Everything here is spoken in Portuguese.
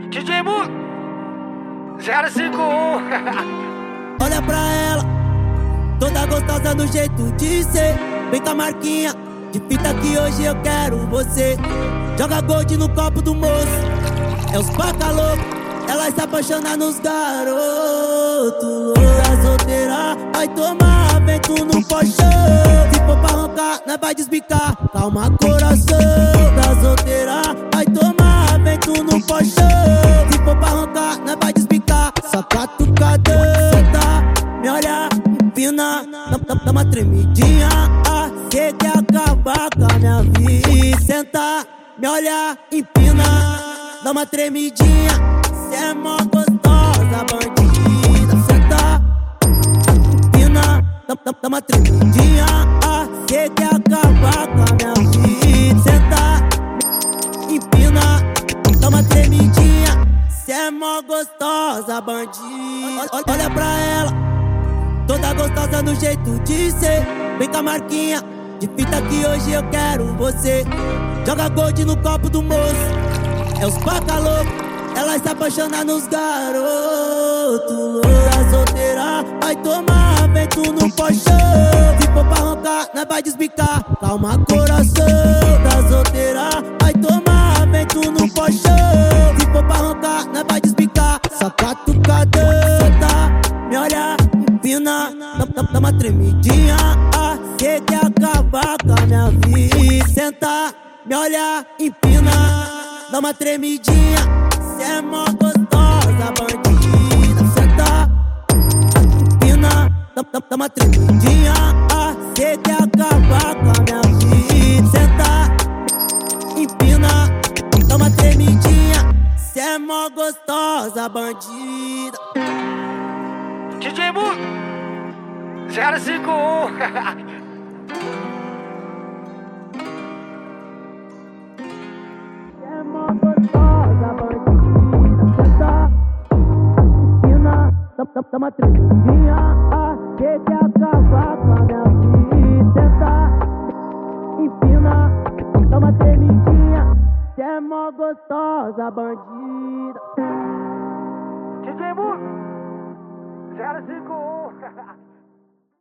DJ Mu 051. Olha pra ela, toda gostosa do jeito de ser. Vem com a marquinha de fita que hoje eu quero você. Joga gold no copo do moço, é os paca louco, ela se apaixona nos garotos. Loura solteira, vai tomar vento no colchão. Se for pra roncar, nós vai desbicar, calma coração. Da solteira, vai tomar vento no colchão. Se for pra roncar, nós vai desbicar, só catucadão. Senta, me olha, empina, dá uma tremidinha. Cê quer acabar com a minha vida. Senta, me olha, empina, dá uma tremidinha. Cê é mó gostosa, bandida. Senta, empina, dá uma tremidinha. Cê quer acabar com a minha vida. Senta, empina, dá uma tremidinha. Cê é mó gostosa, bandida. Olha pra ela, toda gostosa do jeito de ser. Vem com a marquinha de fita que hoje eu quero você. Joga gold no copo do moço, é os paca louco, ela se apaixona nos garotos. Loura solteira, vai tomar vento no colchão. Se for pra roncar, nós vai desbicar, calma coração. Da solteira, vai tomar vento no colchão. Se for pra roncar, nós vai desbicar, só catucadão. Senta, me olha, empina, dá uma tremidinha. Cê quer acabar com a minha vida. Senta, me olha, empina, dá uma tremidinha. Cê é mó gostosa, bandida. Senta, empina, dá uma tremidinha. Cê quer acabar com a minha vida. Senta, empina, dá uma tremidinha. Cê é mó gostosa, bandida. DJ Mu 051. É mó gostosa, bandida. Senta, empina, dá uma tremidinha. Cê quer acabar com a minha vida. Senta, empina, dá uma tremidinha. Cê é mó gostosa, bandida. DJ Mu 051.